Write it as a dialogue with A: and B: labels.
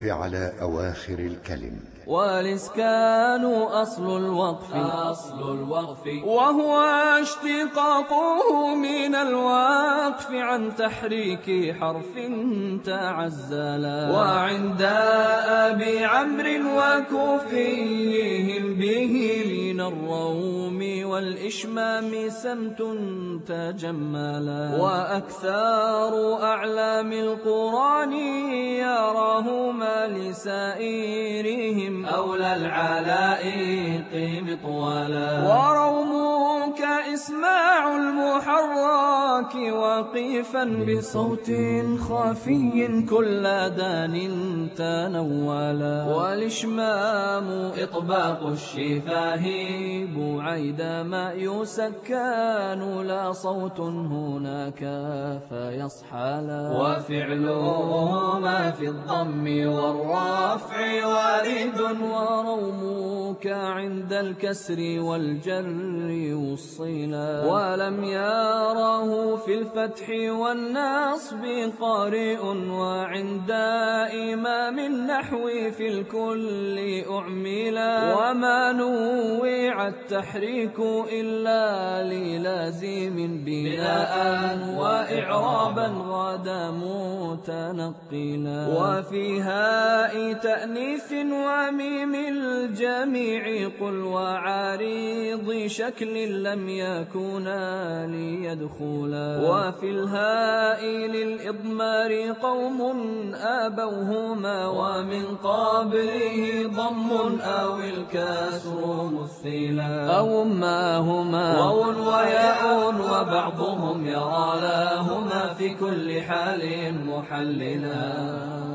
A: على أواخر الكلم.
B: والإسكان أصل الوقف وهو اشتقاقه من الوقف عن تحريك حرف تعزلا. وعند أبي عمرو وكوفيهم به من الروم والإشمام سمت تجملا. وأكثر أعلام القرآن يراهما لسائرهم أولى العلائق مطولا. ورومك إسماع المحرك وقيفا بصوت خافي كل دان تنولا. والإشمام إطباق الشفاه بعيدما يسكان لا صوت هناك فيصحلا. وفعلهما في الضم والرفع وارد. ورومك عند الكسر والجر والصلا. ولم يراه في الفتح والنصب قارئ. وعند إمام النحو في الكل أعملا. وما نوع التحريك إلا للازم بناء وإعرابا غدا متنقلا. وفي هاء تأنيث وميم الجميع قل وعارض شكل لم يكونا ليدخلا. وفي الهاء للإضمار قوم آبوهما ومن قبله ضم أو الكسر مثلا. أو ماهما واو وياء وبعضهم يرى لهما في كل حال محللا.